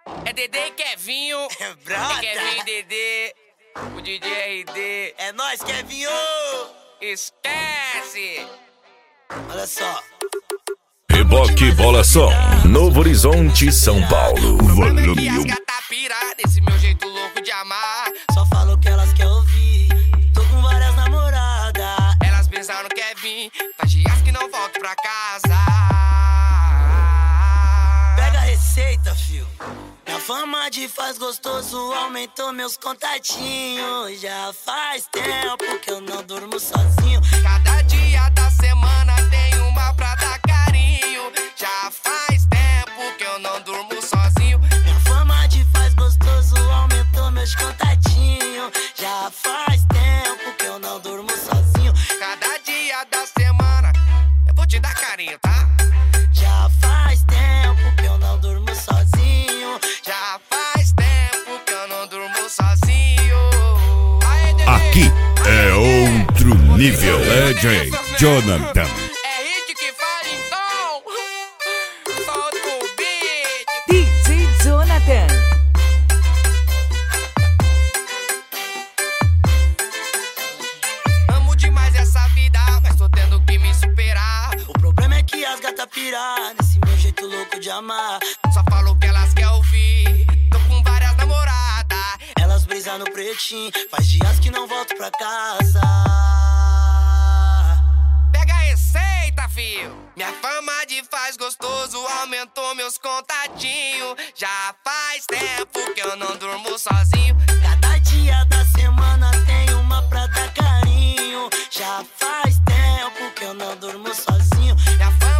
É Dedê e Kevinho. É brota. É Kevinho e Dedê. O DJ RD. É nóis, Kevinho. Esquece. Olha só. Reboque Bola Som, Novo Horizonte, São Paulo. Volume 1. As gata pirada, esse meu jeito louco de amar. Só falo que elas querem ouvir. Tô com várias namoradas. Elas pensam no Kevin. Faz dias que não volto pra casa. Pega a receita, fio. Minha fama de faz gostoso aumentou meus contatinhos. Já faz tempo que eu não durmo sozinho. Cada dia da semana tem uma pra dar carinho. Já faz tempo que eu não durmo sozinho. Minha fama de faz gostoso aumentou meus contatinhos. Já faz tempo que eu não durmo sozinho. Cada dia da semana eu vou te dar carinho, tá? Já faz tempo que eu não durmo sozinho. Já faz tempo que eu não durmo sozinho. Aqui é outro nível. DJ Jonathan. É hit que fala então. Solta o beat. DJ Jonathan. Amo demais essa vida, mas tô tendo que me superar. O problema é que as gatas piram nesse meu jeito louco de amar. Só falo que elas querem ouvir. Tô com várias namoradas. Elas brisam no pretinho. Faz dias que não volto pra casa. Pega a receita, fio. Minha fama de faz gostoso aumentou meus contatinhos. Já faz tempo que eu não durmo sozinho. Cada dia da semana tem uma pra dar carinho. Já faz tempo que eu não durmo sozinho. Minha fama